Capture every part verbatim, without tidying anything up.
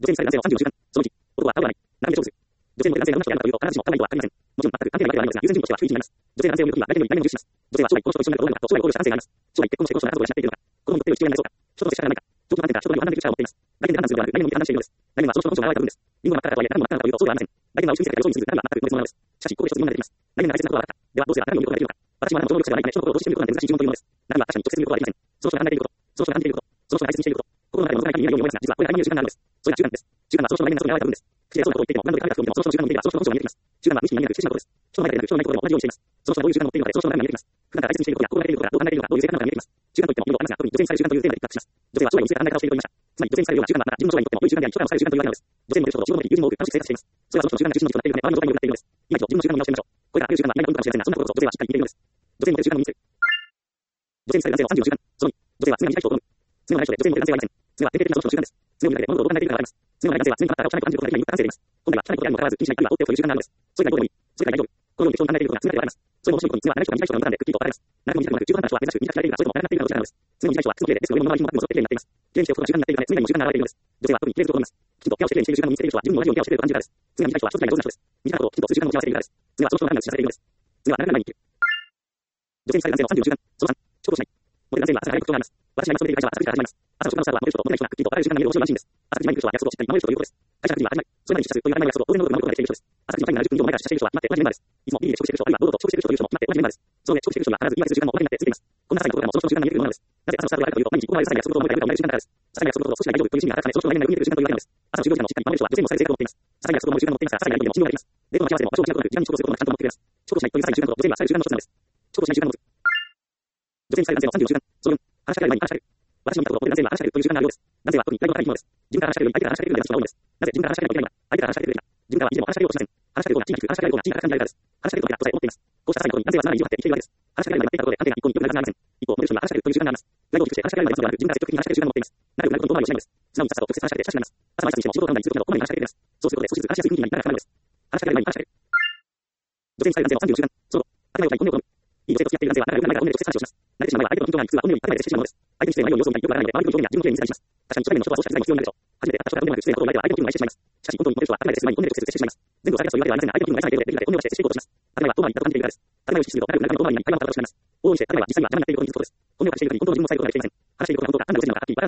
女性にされた男性のさんじゅうご習慣、そのいち、男は顔がない、並びで勝負する。女性の男性が女の人であるかというと、必ずしも顔がないとは限りません。もちろん、全く関係ないわけではありませんが、優先順位としては低い順位になります。女性が男性を見るときは、相手の意見を重視します。女性は将来この人と一緒になるかどうなのかと、将来を考慮した男性があります。将来結婚してこの人の家族を養っているのか、子供にとって良い父親になりそうか、人と接し方がないか、長期の観点から人との判断的力を持っています。来年で判断するのではなく、来年の見て判断しているのです。来年はその人の本性が現れた部分です。リンゴが真っ赤だとはいえ、何も真っ赤だというと、そうではありません。来年は内に見せて予想にする、何が全く同じものです。しかし、ここで一つ疑問が出てきます。来年が大切なことは分かった。では、どうすれば何を見ることができるのか。私もあなたの超能力者ではないため、人の心をどうして見ることなんて難しい疑問というものです。何は確かに直接見ることはできません。その人が考えていること、その人が感じていること、その人が大切にしていること、心の中でも覗かない限り見えないように思いますが、実はこれが大変見える習慣なのです。それが習慣です。習慣はその人の来年の外に現れた部分です。口でそうなことを言っていても、何度で考えた人を見ても、その人の習慣の見えがその人の本性が見えてきます。習慣は無意識に見えなく、不自然なことです。人の前でなく、人のないことでも同じようにしています。その人はどういう習慣を持っているのかで、その人の中身が見えてきます。普段から大切にしていることや、心がけていることがどう考えているのか、どういう性格なのかが見えてきます。習慣といっても、色々ありますが、特に女性にされる習慣というテーマで比較します。女性は将来を見据えた考え方をしていると言いました。つまり、女性にされるような習慣はまた自分の将来にとっても良い習慣であり、人からもされる習慣というわけなのです。女性にモテる人ほど仕事もでき、友人も多く、楽しく生活しています。それはその人の習慣が中心の軸となっているため、周りの状態に良くなっているのです。今一度自分の習慣を見直してみましょう。これがある習慣は何か運かもしれませんが、そんなことこそ女性はしっかり見ているのです。女性にモテる習慣のみっつ。女性にされる男性のさんじゅうご習慣。そのに、女性は常に見たい人を好む。常のない人で女性にモテる男性はいません。常は典型的なその人の習慣です。常を見るだけで物事をどう考えているかがわかります。常のない男性は常に体を汚いことを感じることができる感性でいます。本来は汚いことであるにもかかわらず、気にしない、あるいは放っておくという習慣なのです。それがどうでもいい。それが大丈夫。このように適当に考えていることが常にわかります。それも面白いことに、常は慣れない人が見たい人が無駄なんでくっきりと分かれます。慣れも見たくもなく、中途半端な人は珍しく見たくなれているが、それとも慣れなくなっているかどちらなのです。常に見たい人は、靴の綺麗で、ですが上の周りにもあってもそれって綺麗になっています。綺麗にしておくことが習慣になっているため、常にも習慣が現れているのです。女性は特に綺麗にすることを思います。きちんとケアをして綺麗にしている習慣を身につけている人は、自分も同じようにケアをしてくれると感じるからです。常に見たい人は一つぐらい上手な人です。見たいことをきちんとする習慣を持ち合わせているからです。常はその人の中身を知らせているのです。常はなかなか前に生きる。女性にされる男性のさんじゅうご習慣。そのさん、仕事をしない。モテる男性には朝が早い特徴があります。私が今勤めている会社は朝くじから始まります。朝の仕事のスタートはモテる人とモテない人がくっきりと分かれる習慣が見える面白いらしいんです。朝くじ前に来る人は約束をしっかり守る人ということです。会社のくじには当たり前。それまでに出社するという当たり前の約束を当然のごとく守ることができている人です。朝くじまでにななじゅっぷん以上前から出社している人は待って同じメンバーです。いつもビリで遅刻している人、あるいは堂々と遅刻している人という人も待って同じメンバーです。その上、遅刻している人には必ず言い訳する習慣もおまけになってついています。こんな些細なことでもその人の習慣が見えてくるものなのです。なぜ朝のスタートが早いかというと、毎日ここまで朝に約束を守りたいと思える習慣だからです。朝に約束を少しでも大丈夫という心理が働くため、その人の来年が見えてくる習慣というわけなのです。朝の就業時間もしっかり守る人は女性もされる性格を持っています。朝に約束を守る習慣を持っていますが、朝にやることでも信用ができます。デートの待ち合わせでも場所を決めることなく、時間に遅刻することもちゃんと守ってくれます。遅刻しないというさらに習慣と女性にはされる習慣の一つなのです。遅刻しない習慣の一つ。女性にされる男性のさんじゅうご習慣。そのよん、話しかける前に話しかける。私の見たことを男性は話しかけるという習慣があるようです。男性は特にプライドが高いものです。自分から話しかけるより相手から話しかけるようになる人が多いのです。なぜ自分から話しかけるのがいけないのか。相手から話しかけるべきだ。自分からはいつでも話しかけようとしません。話しかける方が地位が低く、話しかけられる方が地位が高く感じられるからです。話しかけることが答えを持っています。こうした些細なことに男性はさらに意地を張って生きているわけです。話しかけられるようになっていったことで、関係が一向に良くなるはずがありません。一方、モテる人には話しかけるという習慣があります。プライドを低くして話しかけられるまでのではなく、自分から積極的に話しかける習慣を持っています。仲良くなることに遠回りをしないのです。素直にさっさと直接話しかけて親しくなります。朝の挨拶にしても仕事を頼んだりすることなど、こまめに話しかけています。そうすることで少しずつ話しやすい雰囲気になり、仲が深まるのです。話しかける前に話しかける。女性にされる男性のさんじゅうご習慣。その頭が良くない、本音を好む。いい女性と付き合っている男性は仲が良くないから本音で直接話をします。慣れてしまう前は相手の緊張感に普通は本音を言った前で接してしまうのです。相手に失礼なように様子を見たり、よくわからないので、周りの表現や自分の表現に見せたりします。確かに初対面の人はそうした機会も必要になるでしょう。初めて会った人が本音で失礼なことを言われては相手の気分を害してしまいます。しかし本当にモテる人は頭が良くない人は相手の気分を害さない程度でできるだけ本音を話して接する前に本音をして接していくことをします。男性は本音で接する前に本音をして接していくことをします。頭が遠回りに立た感じているからです。頭を意識すると仲良くなるために遠回りになり会話を楽しくなります。往々にして頭が実際には邪魔になっていることに気づくことです。本音を隠していることに本当の自分を伝えることができていません。話していることが本当か、判断をしているのかはっきり分からない関係まではまず親しくなることは難しいのです。お互いに関係がある関係ではまず親しくなることが難しいのです。お互いに関係がある関係では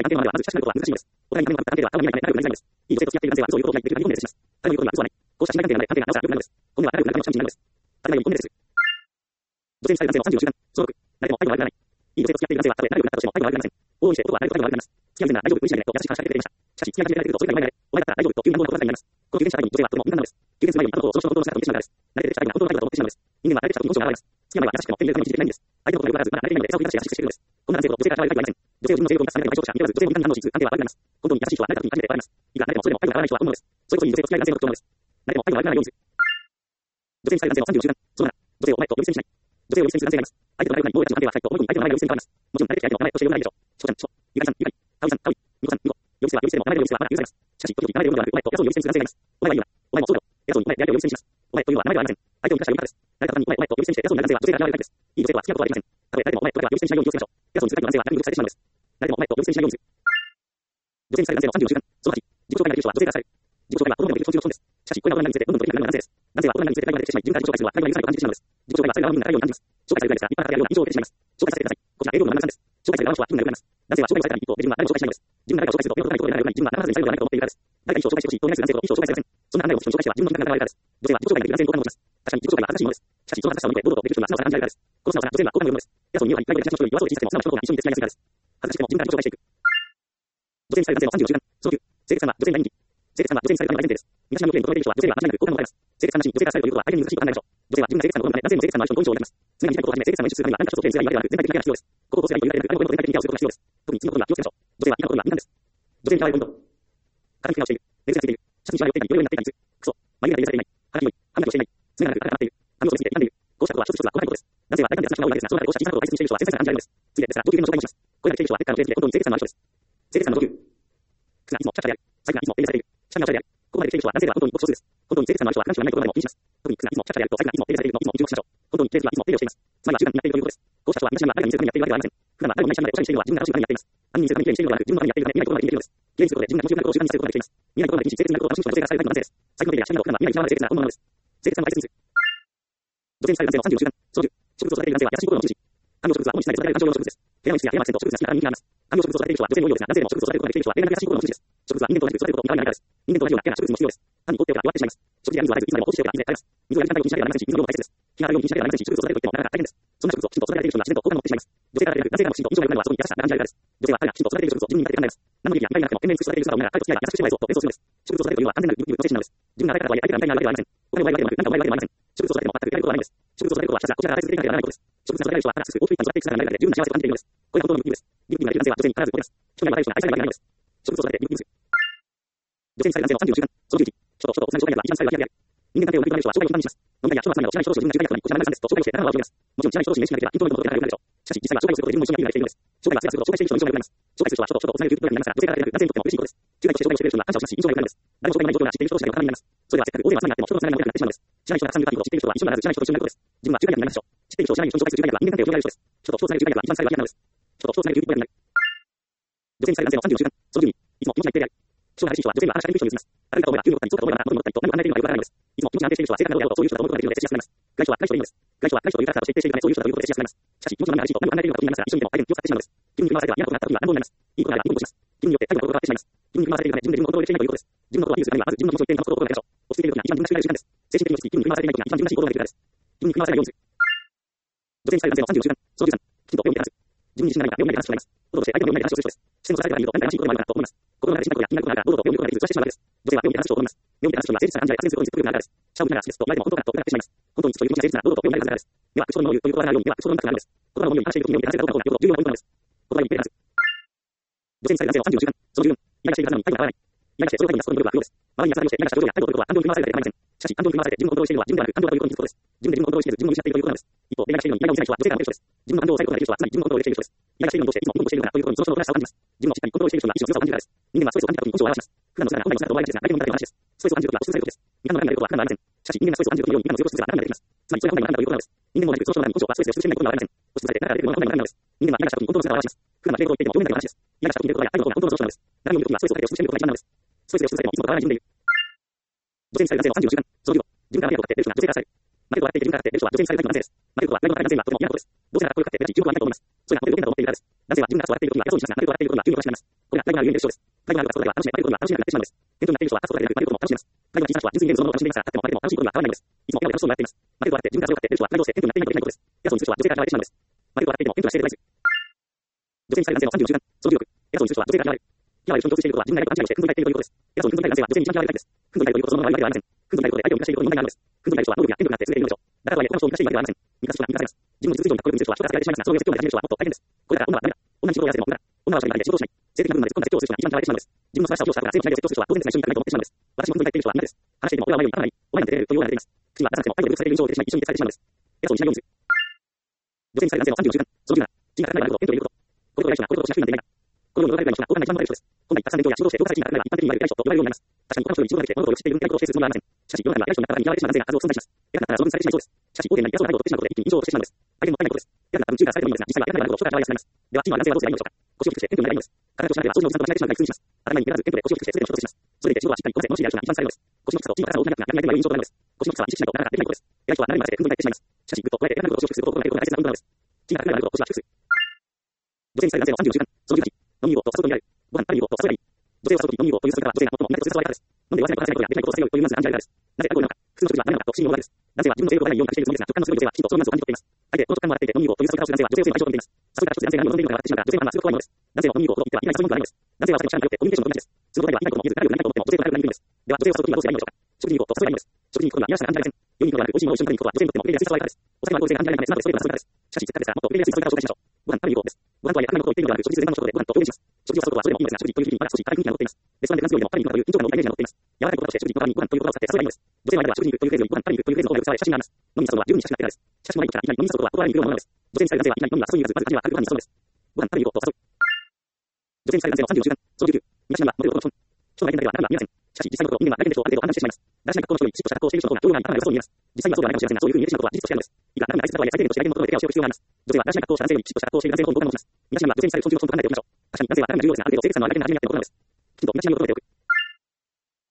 嘘を言うことができる限り本音で接します。いい女性と付き合っている男性は嘘を言うことができる限り本音で接します。誰の言うことには嘘はない。こうした信頼関係がない関係がなおさら良くなるのです。本音は仲良くなるための近道になるのです。頭が良い本音で接する。女性にされる男性のさんじゅうご習慣。そのろく、誰でも相手が悪くならない。いい女性と付き合っている男性はたとえ仲良くなったとしても相手が悪くなりません。往々にして男は誰と仲良くなります。付き合いませんなら大丈夫、無理しないでねと優しく話しかけてくれました。しかし、付き合い始められるとそれが今まで、お前だったら大丈夫という年俸の心遣いになります。この急変した相手に女性はとても敏感なのです。急変する前にあのことをその人の心の姿を見てしまうからです。慣れてきた相手が本当の態度だと思ってしまうのです。人間は慣れてきた時に本性が現れます。付き合う前は優しくても手に入れるために気づいていないんです。相手のことがよくわからず、まだ慣れていないので餌を振り出して優しくしてくるのです。こんな男性と女性から可愛いとは言われません。女性を自分の成功がされる相手として見らず、女性も敏感な反応をしつつ関係は悪くなります。本当に優しい人は慣れた時に初めてわかります。いくら慣れてもそれでも態度が変わらない人は本物です。それこそいい女性と付き合い男性の特徴なのです。慣れても態度が悪くならないようにする。女性にされる男性のさんじゅうご習慣。そのなな、女性をお前と呼び捨てにしない。女性を呼び捨てにする男性がいます。相手と仲良くなり、どうやって関係は浅いと思い込んで相手の名前が呼び捨てに変わります。もちろん慣れてきた相手の名前として呼ばないでしょう。しこちゃん、しこ、ゆかりさん、ゆかり、かおりさん、かおり、みこさん、みこ。呼び捨ては呼び捨てでも名前で呼び捨てはまだ許されます。しかし、時々名前で呼ぶのではなく、お前とやつを呼び捨てにする男性がいます。お前が言うな。お前もそうだろ。やつをお前でやりを呼び捨てにします。お前というのは名前ではありません。相手を満たした呼び方です。誰かにお前お前と呼び捨てにしてやつを見る男性は女性が嫌われるタイプです。いい女性とは付き合うことはできません。たとえ誰でもお前とだけは呼び捨てにしないように気をつけましょう。やつを見る男性は誰にもされてしまうのです。誰でもお前と呼び捨てにしないようにする。女性にされる男性のさんじゅうご習慣。そのはち、自己紹介ができる人は女性からされる。自己紹介は子供でもできる尊重の基本です。しかし、これが大人に見せてどんどんとできなくなる男性です。男性は大人に見せて大人でしてしまい、自分から自己紹介するのは大人に許されると感じてしまうのです。自己紹介がされる側の人にならないように感じます。紹介されるぐらいですが、立派な方やるような印象を受けてしまいます。紹介させてください。こちら、英語の学びさんです。紹介される側の人は気分が良くなります。男性は紹介をされたら一方で自分は誰も紹介しないのです。自分が誰かを紹介すると目の高いところでなるように自分はならずにされるのではないかと思っているからです。誰かに人を紹介してほしいとお願いする男性と人を紹介されません。そんな考えを人に紹介しては自分の人間が現れるからです。女性は自己紹介ができる男性に好感を持ちます。確かに自己紹介は恥ずかしいものです。しかし、その恥ずかしさを見て堂々とできる人には素直さが感じられるからです。この素直さ、女性には好感を呼ぶのです。やつを見るような一回で写真の人より弱そうで小さくても素直な人と一緒に付き合いやすいからです。恥ずかしくても自分から自己紹介していく。女性にされる男性のさんじゅうご習慣。そのきゅう、清潔さんは女性に大人気。清潔さんは女性にされるための大前提です。身だしなみをきれいに整えている人は女性には間違いなく好感を持たれます。清潔さんらしい女性からされるということは相手に難しいことはないでしょう。女性は自分が清潔さんの好みで男性も清潔さんの相性の好印象を抱きます。常に短いことをはじめ清潔さんの意識するためには何か一つをきれいにするだけではなく、全体的なケアが必要です。ここをどうすればいいというだけでなく、誰もこれを全体的にケアをすることが必要です。特に次のことには気をつけましょう。女性は嫌なことには敏感です。女性に嫌われるポイント。体にケアをしている。熱がついている。写真にしわが寄っていない。色々になっていたりする。クソ。眉毛が許されていない。鼻が良い。歯磨きをしていない。爪が長く体が張っている。髪を剃りすぎて傷んでいる。こうしたことは一つ一つは細かいことです。男性は大胆で優しくなおいですが、その中でこうした小さなことを大切にしている人は繊細さが感じられるのです。次はですが、上級編の紹介にします。これらに来ている人は、結果の成績で本当に清潔さんのある人です。清潔さんの上級。靴がいつもシャカシャカである。財布がいつも手入れされている。下着がおしゃれである。ここまで来ている人は男性では本当にごく少数です。本当に清潔さのある人は感触がないことなども気にします。特に靴がいつもシャカシャカであると財布がいつも手入れされているのをいつも注目しましょう。本当に清潔はいつも手入れをしています。つまりは習慣になっているということです。こうした人は身だしなみは誰かに見せるためにやっているわけではありません。普段は誰もいない下までおしゃれにしているのは自分が楽しいためにやっています。他人に見せるためにきれいにしているのではなく、自分のためにやっているので、きれいにすることで自分が気持ちよくなることを習慣にさせることができています。 未来となる一性的なことを楽しむ人の女性がされたいの男性です。最後のページや下着の普段は未来に極まる清潔な本物です。清潔さの大切について。女性にされる男性のさんじゅうご習慣、操縦。植物を育てている男性は優しい心の持ち主。観葉植物は主にしないで育てられる環境用の植物です。部屋の一室や部屋のアクセント、植物が好きなから人気があります。観葉植物を育てている人は女性も多いようですが、男性でも植物を育てることができる人は例外なく優しい心の持ち主です。植物は人間と同じく育てることに慣れないからです。人間と同じようなケアな植物も必要です。単に凍っておけば弱ってしまいます。食事や水は絶えずいつまでも放置しておけばいずれ枯れます。水をやりたいを気にしなければなりませんし、水の量も大切です。日が当たるように気にしなければなりませんし、植物を育てるといってもなかなか大変です。そんな植物をきちんと育てられている人には自然と好感を持ってしまいます。女性からでなく、男性からもきちんと印象が良くなるのはそこに優しさが感じられるからです。女性は彼がきちんと育てている植物を自分に見立てて考えます。何の意味や意味がなくても天然に育てている姿を見ながら彼と付き合い優しくしてもらえそうと連想するのです。植物を育てるというのは完全なる欲求の精神なのです。自分が与えたからとはいえ相手がみたいになるわけではありません。お金を奪いわけでもなく、何かを奪いわけでもありません。植物を育てても全くやれることはないのです。植物を育てることはひたすらこちらから愛し続けなければならないことです。植物が育てられる人はただすぐ大きく一旦育っていく姿が見られるだけで十分な幸せを感じているのです。これが本当の欲求です。義務になれる男性は女性に必ずこれです。人が弱い人が愛されるわけではないのです。植物を育てて義務です。女性にされる男性のさんじゅうご習慣、操縦時。人と人と同じ障害が一番最後にある。人間関係を悪くなる人は障害を一番にします。飲み会や人の集まりをしない人同士自分が十分な人にこちらなるさんですと障害をして仲間を集めます。もちろんしない人同士に飯になければイントロのことが良くなるでしょう。しかし実際は障害をすることで自分も一緒になっているのです。障害がすることを障害している人の印象が良くなります。障害する人は人と人とつなげる究極のようになりますが、女性からでなく男性にとっても嬉しいことです。従来として障害をしている人には感謝をしますし、印象が良くなるのです。誰も障害ない状況が知っている人同士が良くなります。それではせっかく大勢は集まりになっても人とのつながりがなくなってしまうのです。知らない人がたくさんいる限り知っている人は一緒にならず知らない人と一緒になることです。自分は従来になりますでしょう。知っている人を知らない人に紹介する従来は人間関係を広げられる人です。人と人をつなげる従来は一番最後にあるのです。人と人をつなげる究極のようになる。女性にされる男性のさんじゅうご習慣、操縦時。いつも気持ちが一定である。人が激しい人は女性には話しかける人を譲ります。歩いた思いが急に起こったり、そうだと思いが元に戻ったりと何か考えているのがよくわからないのです。いつも気持ちが安定している人は正確な親とそういう人だと思うことができるので接しやすくなります。外人は外人というのです。外人は外人というキャラクターとして徹底しているためそういう人だということで接しやすくなります。しかし、気持ちの波が激しいと何か考えているのが気になりますが、一緒にいても相手に気を使ってしまうのです。気分に振り回されては嫌なことがあった時は乱暴になります。いいことがあればいいことをします。気分によって態度が変わってしまいます。気分に振り回されているため自分で自分のコントロールできていないということです。自分のことをアピールするためにはまず自分の気持ちを一定に保つことを心がけましょう。落ち着いている時が一番自分らしくなる時間です。精神的に落ち着き、気分に振り回されていない時が一番自分らしい行動ができるからです。気分に振り回されないようにする。女性にされる男性のさんじゅうご習慣、操縦時。きちんと目を見て話す。自分に自信がないから目を見て話すとなります。こととして相手の目を見て話をする人です。視線をされてから見ると何か怪しいことがあるかなと思います。心の中で心配が気になることがあるから堂々と目を見ることができずずらしてしまうわけです。女性は目を見て話す人を好みます。目を見て話す人には誠実さが感じられ、確実さにずっとくるようになるからです。シャワーを見ながら好きですと言われても本当かと疑ってしまいます。本当にそういう気持ちが誠実なら堂々と目を見ながらです。目は口のものを言うということがないように目は口の中になるのです。言葉のものに話している時に目を見て話せるかどうかということ重要なポイントなのです。言葉に言って話す。女性にされる男性のさんじゅうご習慣、その十分、イライラしているはずなのに態度が変わらない。イライラしてそれを態度に出すことに努力は不要です。周りに優しさをしてイライラした表情や態度を取ることは感情に振り回されるだけで構いません。しかし感情に振り回されて自分をコントロールしているのは自分ではなく感情だということに気づくことです。自分で自分をコントロールしきれず自分を見失っているということなのです。一方、イライラしているのにイライラを見せない人は女性からモテる人です。自分の感情を抑えることができる人はつまり自分をコントロールできている人です。イライラしているのをどうしていつもニコニコしているのかということにその人の正しさを感じます。自分をしっかりコントロールしている人が一種の強さを感じるからです。人間はストレスを感じた時に本性を表します。普段の姿が本来の姿と思われがちですが、相手の見た目の話です。ストレスを感じる時は押しつぶされることです。見た目の中にあることは普段ではありません。しかし人間がストレスを感じる時のように今の強くする姿があなたにできます。つまりそれが本来のあなたということなのです。人間も同じくその人の中に本性はストレスで押しつぶしていないことがありません。押しつぶされて中から出てくるものが本来のあなたのです。人間はイライラした時にコントロール姿を表します。普段は敬語を言っていても表面だけの話です。イライラした時に出ることや態度の方が本当の上司なのです。何を見る時はストレスをかけて押しつぶしていることが一番なのです。ストレスで押しつぶされてもいつも変わらない自分でいる。女性にされる男性のさんじゅうご習慣、操縦後。自分から迷惑をかけて出る人が女性からされる。負けることは悪くないと思って出る人が女性からされる。負けることは悪くないと思って出る人が男性からされます。誰も彼男性はとても嫌なことです。どうせなら声をかけて出し記憶はいいと思います。それが本当に良くないと思っているからです。男性は自分がそう笑っている時には偉そうにしますが、負けることができている時には急におかしくなります。これが態度があるゆえに出る人です。態度があることが楽しめ、負けることが楽しめなくなってしまうのです。店頭になっている人は勝つことができる、負けることも楽しめます。態度が小さな人は純粋にゲームそのものを楽しんでいますが、勝っても負けても楽しいことには変わらないのです。いつも笑顔で楽しそうに笑っています。負けることがあって自分から強く勝って出る人は態度をして店頭になっていないといけないことです。偉そうにする人は女性から嫌われてしまうのです。負けることがあっていても店頭にはしているです。女性にされる男性のさんじゅうご習慣、その重力。偉そうにする人は女性から嫌われる。嫌われる人に共通していることは自分がやることを勘違いしてふんぞり返っているということです。偉そうにふんぞり返る男性は女性に一番嫌われるタイプです。ふんぞり返るということそのものは悪いわけではありません。ふんぞり返ることで相手を満たしていることに問題があるのです。ふんぞり返る人は能力や権力があって優れているのでしょう。だからとはいえ他の人を満たしているわけではありません。満たす人は満たされます。自分の実力以上にかっこよく見せる人は人から好かれてしまいますが、それを説教で始める人はもっと大変です。これから女はダメだ。女に仕事をやらせても女だ。女は社会で仕事をしない。性的な部分まで突っ込んだ説教をする人が一番嫌われてしまうのです。自分の素晴らしさをしたから性のしないで説教する人は当然ですが一緒にいたくないと思ってしまうのです。私もふんぞり返っている人はみんなです。話していても俺は前より立たない。お前なんて出れるというような出ています。口は出さなくても態度でよくされている印象を出てしまい一緒にいてされてしまうのです。偉そうにしないようにする。女性にされる男性のさんじゅうご習慣、そのじゅうなな、地位が高いのであること、権力ということ。これと偉い人がこれとしなくていない。このように驚かれる人が他の一番問題の人です。本来たくさん勉強や仕事をして評価されている人が一般的に言われる人と言われるようになります。確かに他の人より仕事ができて物事をよく知っている偉いことをしているつもりはありません。しかし世の中には偉い人になったからに嫌われてしまう男性が数多く存在します。偉くなったらその分されてしまいそうです。しかし、大手になり偉そうな態度を取ってしまうことで一気に印象を落としてしまうのです。相手にもったいないことです。偉くなった分地位がされてもいいのですが、実際は偉くなることを人から嫌われやすくなります。では、チームは男性はどうすればいいのでしょうか。腰を低くして謙虚になればいいのです。体としなければ掃除のおじさんとしないでしまうが普通にします。当たり前にならず謙虚で腰を低くして全ての人とします。それでいて仕事はしっかりこなせ物知りである人が一番されるのです。腰の低さとチームが大きなくなるやりがいの印象となるのです。腰の低さは意識しないとなかなかできないことです。偉い人は慣れに任せてふんぞり返ってしまいます。しかし、ぐっと加えて偉くなることを腰を低くすることを行うことが大切な運動なのです。チームが高くなることを腰は低くする。女性にされる男性のさんじゅうご習慣、そのじゅうはち、飲みに行こうと誘うことにある。ご飯食べに行こうと誘えばいい。女性を誘うとき飲みに行こうという誘い方は女性が最も苦手とする誘い方です。飲んで忘れ物をさせないことやできないことをさせようというまず暗示があるからです。なぜアルコールなのか。普通の食事はダメなのかと不思議に思うわけです。男性は自分の性欲を出ないように感じているつもりですが、直感の強い女性はきちんとそのまずを感じ取っています。相手、この直感も当たっていて飲みに行こうという誘い方をする男性は女性を強い相性を取っています。誘いから一つ男性が何を望んでいるのかが分かってしまうが、女性はまだすごく怖いものです。男性の飲みに行こうと言っては意外とそういう文句はないのです。男性は私の力によってコミュニケーションの友達です。その答えは言いたいことも言いづらいようになりたいと思っても女性と仲良くなりにくいのです。では女性を誘うときはどうすればいいのでしょうか。食事に行こうと誘えばいいのです。食事に行くことには嫌らしさが感じられません。良い肉ではなく美味しいものを一緒に食べに行くことは女性にとっても受け入れやすい誘い方です。お酒は合理性が感じられないので素直でストレートな誘い方です。しかしせっかくですからもっと受け入れやすい誘い方を紹介しましょう。ご飯食べに行こうです。ご飯とはいえ当たり前のことを言っているのではなく、食事する他の人でご飯と表現します。食事を誘うことはそれでもいいのですが、食事という響きにまだ少し軽い雰囲気が残っています。レストランでフランス料理でも食べに行くという緊張感の大イメージが残っています。柔らかい言葉として食事にご飯にご飯という言葉を使って誘えばいいのです。女性の間では食事に行くというフレーズよりご飯食べに行くというフレーズの方がよく使われ親しみがあります。飲みに誘うのは十分に親しみなってからです。しかしもない時からいきなり飲みに誘うことは断りにくいようなものです。女性にされる男性はいきなり飲みには誘いに行かず、まず彼は軽くご飯に誘うのです。ご飯食べに行こうと誘う。女性にされる男性のさんじゅうご習慣、そのじゅうきゅう、身だしなみはモテる男の人。人の相手では中身は見えません。しかし実際のところ人間は相手でしょう、相手と判断してしまいます。男子が格好の人よりきちっとした格好をしている人の方が容量が満たないように見えます。実際にはそうではないかもしれませんが、そういうふうに見えてしまうことは事実としてあるのです。いくら中身が大切だとはいえ最低限として相手の心でケアをしておく必要があります。女性は男子が格好をした男性よりきちっとした格好をしている男性の方に好感を持ちます。身だしなみは女性にされる尊重の存と考えておきましょう。確かに男性は中身が重要ですが、ある程度清潔さのある相手になっていることなのです。きちんと身だしなみを求めておく。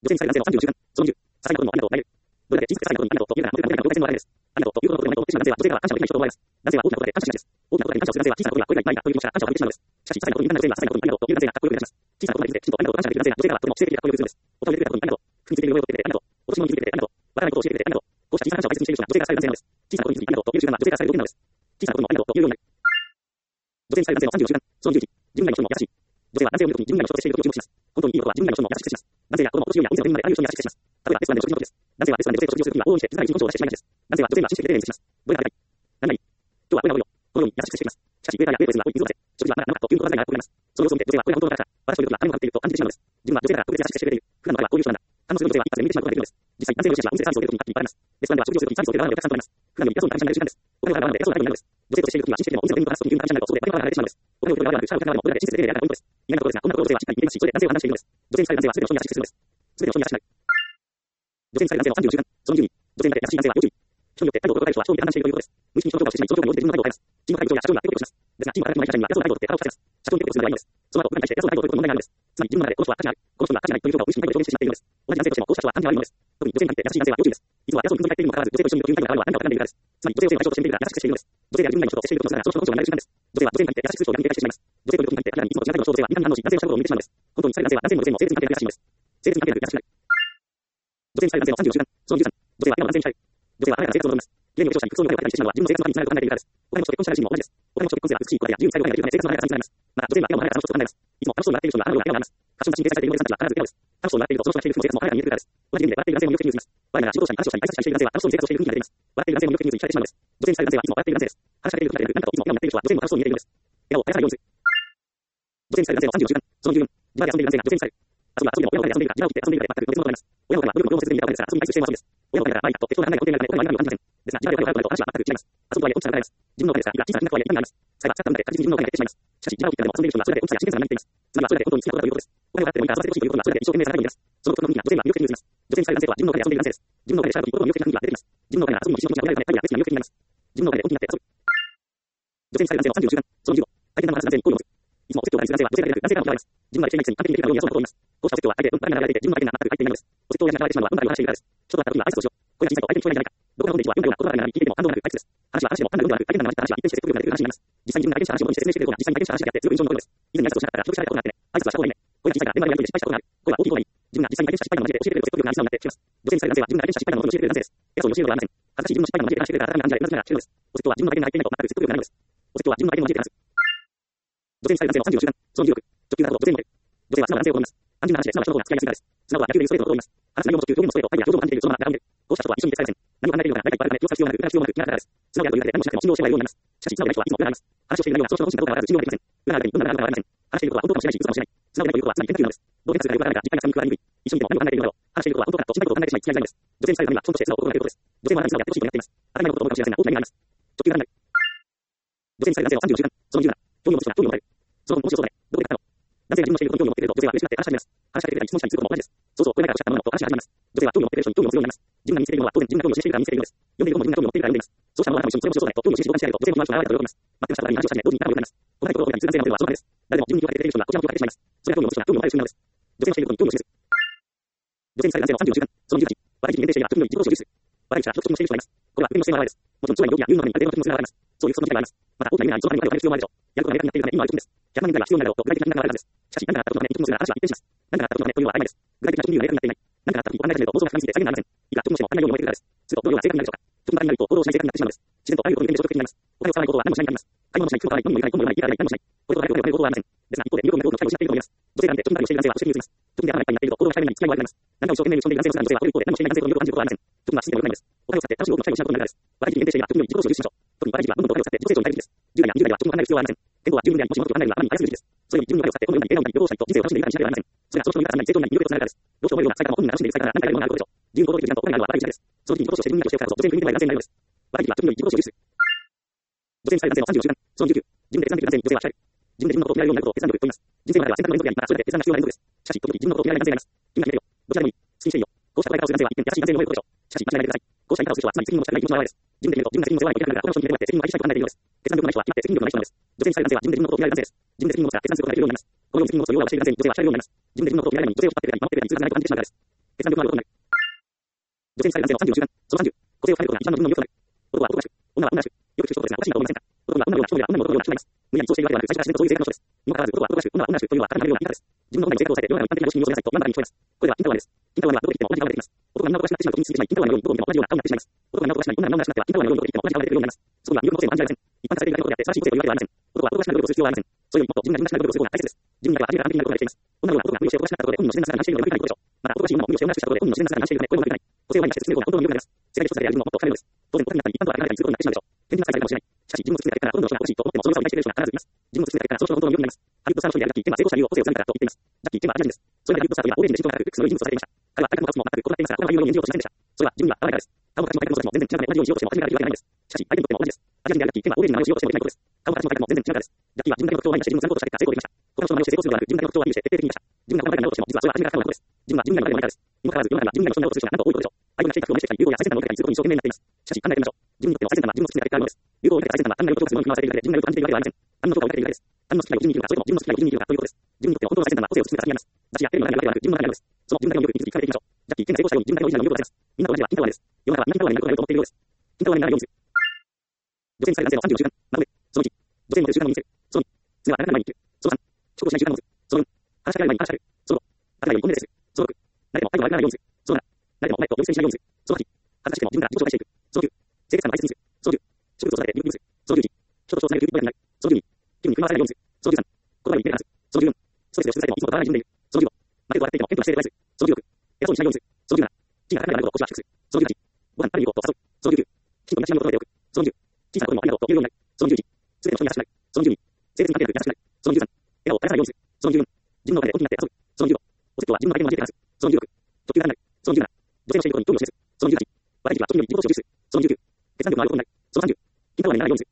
女性にされる男性のさんじゅうの習慣、そのにじゅう、ささいなことのありがとう、ライブ。どれだけ小さくさいなことにありがとうというのが、もうというのが、もう大切な話です。ありがとうということのことを男性は女性から感謝をできる人と思われます。男性は大きなことで感謝しがちです。大きなことで感謝をする男性は小さなことにはこれがいないんだという気持ちから感謝をできてしまうのです。しかし、小さなことにみんなの女性にはささいなことにありがとうという男性がかっこよくなります。小さなことについてきちんとありがとうと感謝できる男性は女性からとても性的でかっこよくするのです。お金を入れてくれたことにありがとう。服についている覚えを取ってくれてありがとう。落とし物についてくれてありがとう。わからないことを教えてくれてありがとう。こうした小さな感謝を大切にしている人が女性がされる男性なのです。小さなことについてありがとうという習慣は女性がされる動きなのです。小さなこともありがとうというようになる。女性にされる男性のさんじゅうの習慣、そのじゅういち、自分以外の人にも優しい。女性は男性を見るときに自分以外の人と接していることを注目します。本当にいいことは自分以外の人にも優しく接します。男性が子供、お年寄りやお店の店員まであらゆる人に優しく接します。例えばレストランでの食事のことです。男性はレストランで女性と食事をするときは往々にして自ら一日を出してしまいがちです。男性は女性には紳士的で丁寧に接します。どれが早い？何がいい？今日はこれが多いよ。このように優しく接しています。しかし、ウェイターやウェイトレスが多い水を出せ、食事はまだなかったということがないが起こります。その様子を見て女性はこれが本当の方だから、私というときは金を払っていると感じてしまうのです。自分は女性だから特別優しくしてくれている。普段の場合はこういう人なんだ。反応する女性は一発で見てしまうことができるのです。実際、男性の女性はお店でサービスを受けるときにはっきりバレます。レストランでは食事をするときにサービスを受ける側のお客さんとなります。普段より偉そうな感謝になる瞬間です。お金を払うので偉そうな態度になるのです。女性と接しているときは紳士的でもお店の店員と話すときに急な感謝になるとそこでお金を払われてしまうのです。お金を取る側ではなく、シャワーを受けながらも俺らで親切で丁寧であるのがポイントです。意外なところですが、こんなことを女性はしっかり見ていますし、それで男性は判断しているのです。女性にされる男性は全ての人に優しくするのです。全ての人に優しくなる。女性にされる男性のさんじゅうの習慣、そのじゅうに、女性にだけ優しい男性は要注意。人によって態度を心がける人は人を見て判断しているということです。無意識に人の評価をしてしまい、その評価に応じて自分の態度を変えます。チームの会長や社長が手をします。ですが、チームが仲良くない会社には偉そうな態度をとって腹を立てます。社長に手をするのではいいのです。その後、部下に対して偉そうな態度をとることに問題があるのです。つまり、自分の中でこの人は価値がある、この人は価値がないという評価を無意識に態度で表現してしまっているのです。同じ男性としてもこうした人は関係が悪いのです。特に女性に限って優しい男性は要注意です。いつもは偉そうに分析しているにもかかわらず、女性と一緒にいるという態度があるのは何が分からないからです。つまり、女性を性の対象として見ているから優しくしているのです。女性である自分以外の人と接していることをするなら、その人の本性が見られる瞬間です。女性は女性に限って優しくする人を見られる瞬間です。女性は女性に限って優しい態度をしないといつもこちらの態度を想像ではみんなの話に男性の仕事をしているときに反応し、男性の仕事を見てしまうのです。本当にされる男性は男性も女性も性別に関係なく優しいのです。性別に関係なく優しくなる。女性にされる男性のさんじゅうの習慣、そのじゅうさん、女性は手を安全にしない。女性はあらゆる生活を望みます。綺麗にお化粧したり、服装にお金をかけたりしてしまうのは自分の生活の管理につながると考えているからです。お金持ちと結婚したらしいにも同じです。お金持ちと結婚する自身も同じです。お金持ちと結婚すれば美しい子でや自由にされるようになり、生活のありがたさにつながります。また、女性には笑顔のある話をすることがないです。また、女性には笑顔のある話をすることがないです。いつも楽しそうに笑っている人にはあなたの笑顔があります。過小に計算されている人にはあなたの笑顔があります。必ず真面目に計算されている人たちは必ず笑顔です。楽しそうに笑っていると、その人がしている服も生活もあなたに見えてくるからです。同じ意味で、笑っている男性も魅力的に映ります。我らが仕事者に話をしたり、挨拶したりしている男性は楽しそうに生活をしている雰囲気が出ています。笑っている男性も魅力的に映り惹かれてしまうのです。女性にされる男性はいつも笑っている男性です。話しかけている時が出る。何かといつも笑っている人は女性も楽しそうに見えているのです。笑顔を絶やさないようにする。女性にされる男性のさんじゅうの習慣、そのじゅうよん、自腹で遊んでいる男性が女性にされる。遊びは遊びでも親の金で遊んでいるから、自腹を切って遊んでいるから全く別物となります。親の金は努力をせずに見たお金ですから、遊びに対する姿勢も遊びです。親の金ならまあいいかと適当な考えが根底にあるため、お金に何も感じません。ですが、自腹でお金を払うと話は全く違います。遊ぶとはいえ奥さんが払います。自分のお金ですから、いくら小さな金額とはいえ意味があります。使えば使った分だけ確実に自分のお金が減ってしまいます。しかし、自腹を切ってでも遊んでいる人はそれだけ奥さんや親切なになっています。つまりはそれだけ本当に好きなことだということです。お金を払ってもいいから遊ばせてほしいということはそれだけ一生懸命されています。そのことの雰囲気が女性には魅力的に映ります。女性にされる男性とは自分のお金で遊んでいる男性です。自分のお金でシャープに心の魅力的な雰囲気が出てきます。自分のお金が遊びに必死の気持ちが生まれるため、二人は別に魅力的になります。自分のお金で本気になって遊ぶ。女性にされる男性のさんじゅうの習慣、そのじゅうご、大変な話す男性に好意を持つ。いつもお説教をやる男性は女性だけでなく男性からも嫌われます。自分まで経験ないくせに完璧にできるかのように偉そうなことを言います。こうしたお説教は相手で分からない流れで自分の相手には全く入っていないのです。お説教をやりながら相手しまうのは文化に話しているからです。人となった時には挨拶をしよう。声が小さいと相手に聞こえないんじゃないか。どこかの本で一は文化ような言葉が並び聞いても感動がなく退屈です。話は話でも感動でもなく相手の話した話は一定して説得力が出る話になります。実際に自分が体験した話を元に説明してくれる方が実際に体験した話であって強く印象に残るのです。以前に挨拶をしなかったから人としたいことがあってね。挨拶はした方がいいね。声が小さいから電話でやり取りで失敗したことがある。声は大きい方がいい。自分が実際に体験した失敗談を交えて教えてくれると説得力がありそうになってきます。女性にされる男性は自分が体験した失敗談を教えてくれる男性です。偉そうに教えるのではありません。恥ずかしい自分の失敗談を交えて話してくれたらあなたが何時代なぜなら知るのです。お説教は自分の体験が入っていないと全く説得力がないのです。お説教は自分の体験を交えて話す。女性にされる男性のさんじゅうの習慣、そのじゅうろく、直球なことを女性に持てる。女性は素直な男性を好みます。単純な話で素直な人の方が付き合いやすいからです。素直は野球でいうストレートのことを言います。話す内容も直球、表現もストレート、相手が表情を感じているそのまま並んでいる。こうした人は一緒に絶対ません。何を考えているのか何かいっぱいあるため気を使う必要がなく、疑う必要もなく、気が楽です。素直であるというだけで何もしなくても信用してもらえるようになります。しかし素直でない人はいつも裏があります。話をしている内容がその人の本心かどうかわからず信用ができません。裏があるだけにどんな裏があるかわかりません。話していることは本当かもしれないし、嘘かもしれない。素直でないということはつまり変なというのです。どう変化するかよくわからないが、実感がつかみ加わりにくい。一緒にいても何を考えているのだろう。話していることは本当かとしないことを考えてしまい、付き合いづらいのです。女性にされるためには、本として素直を心がけることです。女性はあなたに素直であってほしいと願っています。当たり前のことと思うかもしれませんが、大きな意味があります。直球がない。女性にされる男性のさんじゅうの習慣、そのじゅうなな、興味を持つ人は興味を持たれる。その本もしようそうだね。どこで買ったの？男性が自分のしていることに興味を持っていると、女性は嬉しくなって話し始めます。話しかけてくれたり質問したりすることも同じです。そうそう、これまでからおっしゃったもののと話し始めます。女性は興味を持っている人に興味を持つようになります。自分が見つけているものは当然自分が興味を示しているから見つけているのです。読んでいる本も自分が興味を持っているから読んでいます。そうしたものはあなたも一緒にそれもしようそうだねと興味を示し相談してやると、女性も同じ人が現れたと喜びます。待ってましたが、話をしたり同時に仲良くなります。同じことをやり続けている男性のはその派です。誰でも自分に興味をかけている人がこちらの興味をかけてしまいます。それが興味を持つ人が興味を持たれる瞬間です。女性のしていることに興味を示す。女性にされる男性のさんじゅうの習慣、そのじゅうはち、笑いに限定していれば特に自己を所有する。笑いにしたら特にしている人がいます。これは特にの性の表れです。もちろん、つまり動きや言うのにある程度の特にもつながります。そういうその機会があります。また、大きな夢があり、そのためにお金を払う必要もあるでしょう。やることが明確になっているため、今は特にです。ひゃくまん円ぐらいは必要になるだろうと具体的な金額があるはずです。しかし、何かがあったことのために特にするなら話は一転します。何かがあったことのためというのは曖昧です。具体的な特には明確になっていない。何かがあった時に考え始めると妄想が膨らみすぎて再現になりません。いくら特にしても足りないように思えているからです。すると、どのような正確になるでしょうか。特に足りないと行動をしない正確になってしまうのです。自然とあらゆることに消極的になります。お金を使わないことは何もしないになります。買い物もしない、服も買わない、飲みも入れない、本も読まない、家がない、何もしない。これとだけでお金をことはありません。ですが、一方で魅力の多くの期待を失っていると思います。女性なんて特に旅をしている男性は保守的に映ります。特にで頭がいっぱいになっていると行動が控えめに付き合いも悪くなります。何かを一生懸命に打ち込んでいる男性をする女性はこれ一方で何もしていない男性と魅力を感じることはありません。特には姿勢も良くないです。お金を使って楽しい多くの期待を失うことになるからです。笑いに限定していれば特に自己を所有しましょう。特に笑い時はどんどんお金を使って自己成長に耐える時期です。じゅう代やにじゅう代は特に考える必要はありません。言語は十分であり、もしもっと考えるなら頭に入れすぎる時期です。それより自分のお金を使ってこのように笑顔に旅行したりと人生を楽しんでいるからにしなければなりません。それがその人の豊かさに成長に魅力とつながるからです。どうして思えるような最多も本人が楽しんでいる最多な何かやるものがあることでしょう。自分行動できる時間とお金があるのは笑い時間です。その時に自己として自分にとしてお金を使うと女性に向いてない男性になるのです。笑い時は特に自己を所有する。女性にされる男性のさんじゅうの習慣、そのじゅうきゅう、自分で決断できる男性に女性は控える。自分で自分のことを見られるようになることを決断力と言います。人生の中では選択の連続であり、またそれで決断が必要な連続です。しかし、特に自分のことを見られない男性になります。君が決めてよ。どちらでもいい。好きにしていいよ。こうした考え方をする男性は一見優しい男性に思えることでしょう。しかし、間違いないでください。こうした言い方をする人はつまり責任を持ちたくない気持ちの表れです。自分で決めると自分が責任を背負わないといけないから他の人に決めてもらって責任を回避したいと考えているのです。決断力のない人は決めて自分のことを見られない男性です。自分で責任を持つことを嫌いな男性です。自分で責任を持つことを嫌いな男性です。女性にされる男性は自分で決断することができるようになります。このように責任を持つことを弱々している男性に女性は控えるようになります。このように責任を持つことを弱々している男性に女性は控えるようになります。自分で自分のことをやらないように女性を引っ張ってくれたり守ってくれたりする男性になります。 決断力のある男になる。女性にされ男性のさんじゅうの習慣、そのさんじゅう、個性を変えることが一番の自分の魅力となる。男は男らしく、女は女らしく、よく聞く人ですが、おかしいのは思いませんか。男は女のような人では女のような人ではます。無理やりそうしているわけではなく、最初から自然とそういう性格の人です。にもかかわらず、男は男らしく、女は女らしくというのは体になるような言い方です。自分の女に性格を抑えて、世の中の一般的な常識に寄せなさいと言わんばかりに聞こえます。これでは金太郎です。金太郎はどこへ行っても同じ顔が出てきます。男が女を男らしくなってしまう時に過ぎてしまい、金太郎のようにどこを見ても同じような顔になってしまいます。男が女を男らしくなり、女が女らしくなっては、金太郎のようにどこへ行っても同じ顔が出てくるようになります。そこには魅力の個性も感じられません。一般化されているだけのことであって、素晴らしい個性というわけではありません。男は男らしくなる努力をする必要はありません。それよりもっと自分が自分らしくなる努力をすることが大切です。自分だけは初めから完璧になることができています。女のような男が無理をして男らしくなったところで、本人の自然な姿にしているのではないことでしょう。また、男らしい女も無理をして女らしくしたところで、本人の自然な姿にしているため、これも悪くない。個性を前に出して進めることが本当の魅力になります。世界で一つだけである自分をもっと高めるのです。当然、個性になったり、一般とは離れたりすることになってしまうでしょう。天然な才才かもしれない。しかし、自分を突き詰めた結果、ほとんどの人が欲しいと思っても、その差を理解している人が必ずいます。自分を突き詰めた結果、その人の本当の魅力になります。ハリウッドスターの一人であるジャッキー・チェンは成功した理由を個性を貫いたからと言っています。ジャッキー・チェンはアジア人です。それでハリウッドスターといえば欧米人で身長が高く、クスの良い人物とされていました。彼は体格も立つも全くこうなっていますが、この俳優を演じようとしませんでした。それは自分には合わないからです。顔も形も体格も全然違うため、同じようにしようとしても初めからできるわけないんです。しかし、相手にとっても同じです。アジア人であるジャッキー・チェンは欧米人の真似をしようとしてもできないことです。顔も形も体格も全然違うからです。ジャッキーは自分だけの特徴を前に出して自分の貫こうとした結果、成功できました。他の人の真似をして成功するのではなく、自分だけの特徴をアピールして徹底的に言いました。自分がこの中になろうとしても、実はそれは初めから不可能なことです。自分は自分以外の誰かです。にもかかわらず、世の中には自分以外の人になろうとする人がなんと多いことでしょう。相手がしていた工夫を真似してきたり、流行や最先端の世界にすることに一生懸命になっています。しかし、考えてみましょう。自分にとっての最先端は自分の突き詰めた結果あるのです。流行を見て最先端は他人がいることをするのに振り回されているだけで、自分がいると感じているわけではありません。他人の評価を受けているだけです。他人の好きなを自分に生きるか、それとも自分の好きなを自分に生きるかということです。自分にとっての本当の最先端は個性を突き詰めた先にあります。雑誌やテレビの中にあるわけではなく、自分の中にあるのです。その自分だけの魅力に気づき、考えていきましょう。ジャッキー・チェンが成功したように、自分だけのオリジナル魅力を出せます。みんなと同じように、今のオリジナル魅力を出せます。みんなは自分に金太郎になるように、世の中はみんな金太郎になることが最もっているようです。金太郎になると思っているようです。金太郎になるようにする。女性にされ男性のさんじゅうの習慣、まとめ。そのいち、女性にモテる習慣を見せる。そのに、常はあなたの前に生きる。そのさん、遅刻しない習慣を持つ。そのよん、話しかけられる前に話しかける。そのご、あなたより本音でする。そのろく、誰でも相手を悪くならないようにする。そのなな、誰でもお前と呼び捨てにしないようにする。そのはち、恥ずかしくても自分から自己紹介していく。そのきゅう、清潔感の大切にする。そのじゅう、植物を育てて有機にする。そのじゅういち、人と人をつなげる有機親になる。そのじゅうに、気分に振り回されないようにする。そのじゅうさん、言葉に目が離す。そのじゅうよん、ストレスを出されてもいつも変わらない自分でいる。そのじゅうご、負けと笑っていても謙虚な姿勢でトライする。そのじゅうろく、偉そうにしないようにする。そのじゅうなな、地位が高くなることを腰を圧縮する。そのじゅうはち、ご飯食べに行こうと誘う。そのじゅうきゅう、きちんと身だしなみを整えておく。そのじゅう、小さなことにもありがとうと言うようになる。そのじゅういち、すべての人に優しくなる。そのじゅうに、性別に関係なく優しくなる。そのじゅうさん、笑顔を絶やさないようにする。そのじゅうよん、自分のお金で大きになって遊ぶ。そのじゅうご、お説教は自分の相手の交えて話す。そのじゅうろく、特急がなくなる。そのじゅうなな、女性のしていることに興味を示す。そのじゅうはち、悪い時は時により自己を主張する。そのじゅうきゅう、決断力のある男になる。そのさんじゅう、金太郎にならないようにする。